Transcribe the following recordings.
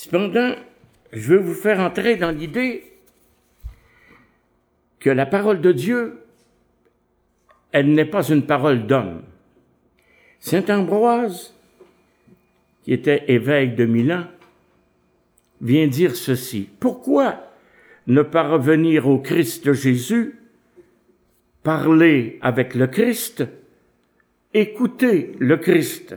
Cependant, je veux vous faire entrer dans l'idée que la parole de Dieu, elle n'est pas une parole d'homme. Saint Ambroise, qui était évêque de Milan, vient dire ceci. Pourquoi ne pas revenir au Christ Jésus, parler avec le Christ, écouter le Christ?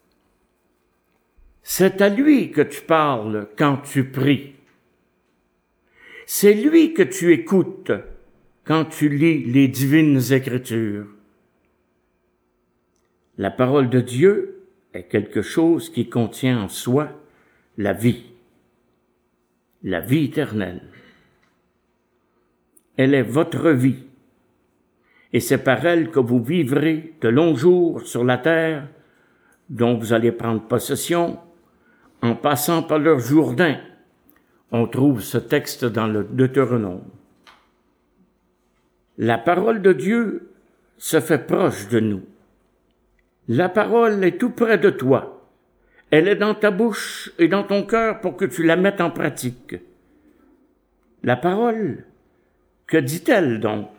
C'est à lui que tu parles quand tu pries. C'est lui que tu écoutes quand tu lis les divines Écritures. La parole de Dieu est quelque chose qui contient en soi la vie éternelle. Elle est votre vie, et c'est par elle que vous vivrez de longs jours sur la terre, dont vous allez prendre possession en passant par le Jourdain. On trouve ce texte dans le Deutéronome. La parole de Dieu se fait proche de nous. La parole est tout près de toi. Elle est dans ta bouche et dans ton cœur pour que tu la mettes en pratique. La parole, que dit-elle donc?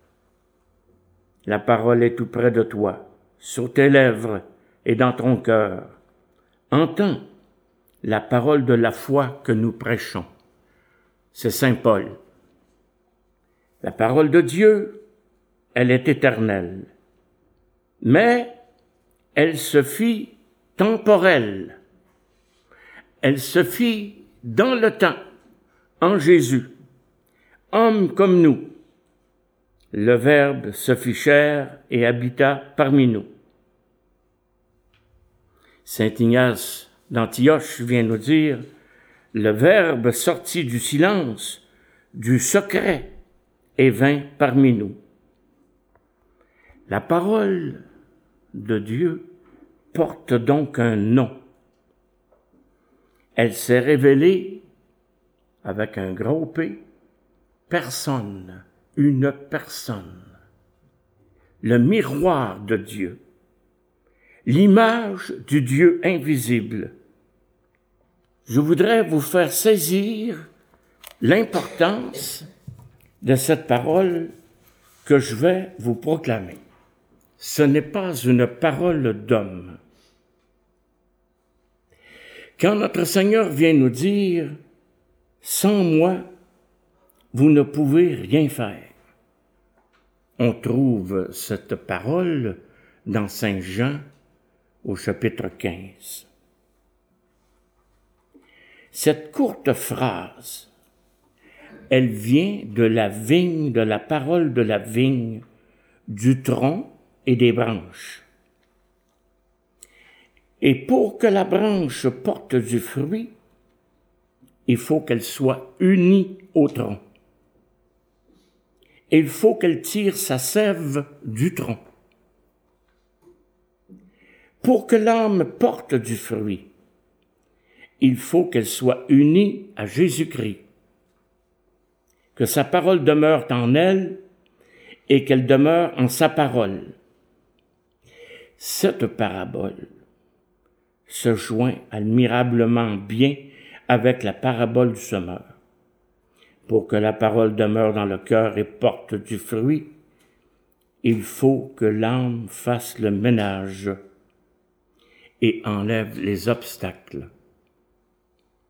La parole est tout près de toi, sur tes lèvres et dans ton cœur. Entends la parole de la foi que nous prêchons. C'est Saint Paul. La parole de Dieu, elle est éternelle, mais elle se fit temporelle. Elle se fit dans le temps, en Jésus, homme comme nous. Le Verbe se fit chair et habita parmi nous. Saint Ignace d'Antioche vient nous dire, le Verbe sortit du silence, du secret, et vint parmi nous. La parole de Dieu porte donc un nom. Elle s'est révélée avec un gros P, personne, une personne, le miroir de Dieu, l'image du Dieu invisible. Je voudrais vous faire saisir l'importance de cette parole que je vais vous proclamer. Ce n'est pas une parole d'homme. Quand notre Seigneur vient nous dire « Sans moi, vous ne pouvez rien faire », on trouve cette parole dans Saint Jean au chapitre 15. Cette courte phrase, elle vient de la vigne, de la parole de la vigne, du tronc et des branches. Et pour que la branche porte du fruit, il faut qu'elle soit unie au tronc. Et il faut qu'elle tire sa sève du tronc. Pour que l'âme porte du fruit, il faut qu'elle soit unie à Jésus-Christ, que sa parole demeure en elle et qu'elle demeure en sa parole. Cette parabole se joint admirablement bien avec la parabole du semeur. Pour que la parole demeure dans le cœur et porte du fruit, il faut que l'âme fasse le ménage et enlève les obstacles.